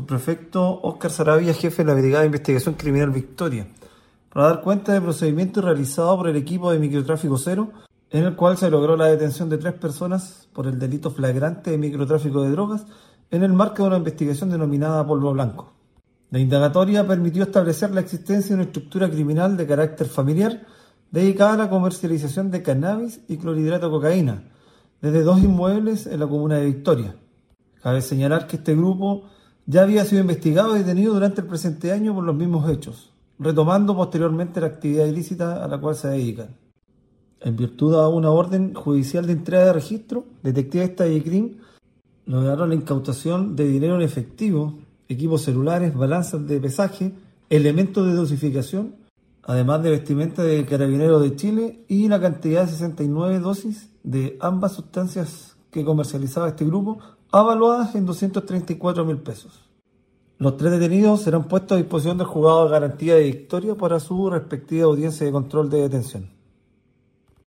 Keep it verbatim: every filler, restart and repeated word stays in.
subprefecto Óscar Saravia, jefe de la Brigada de Investigación Criminal Victoria, para dar cuenta del procedimiento realizado por el equipo de Microtráfico Cero, en el cual se logró la detención de tres personas por el delito flagrante de microtráfico de drogas en el marco de una investigación denominada Polvo Blanco. La indagatoria permitió establecer la existencia de una estructura criminal de carácter familiar dedicada a la comercialización de cannabis y clorhidrato de cocaína desde dos inmuebles en la comuna de Victoria. Cabe señalar que este grupo ya había sido investigado y detenido durante el presente año por los mismos hechos, retomando posteriormente la actividad ilícita a la cual se dedican. En virtud de una orden judicial de entrega de registro, detectives de Tallacrim lograron la incautación de dinero en efectivo, equipos celulares, balanzas de pesaje, elementos de dosificación, además de vestimenta de Carabineros de Chile y la cantidad de sesenta y nueve dosis de ambas sustancias que comercializaba este grupo, avaluadas en doscientos treinta y cuatro mil pesos. Los tres detenidos serán puestos a disposición del juzgado de garantía de Victoria para su respectiva audiencia de control de detención.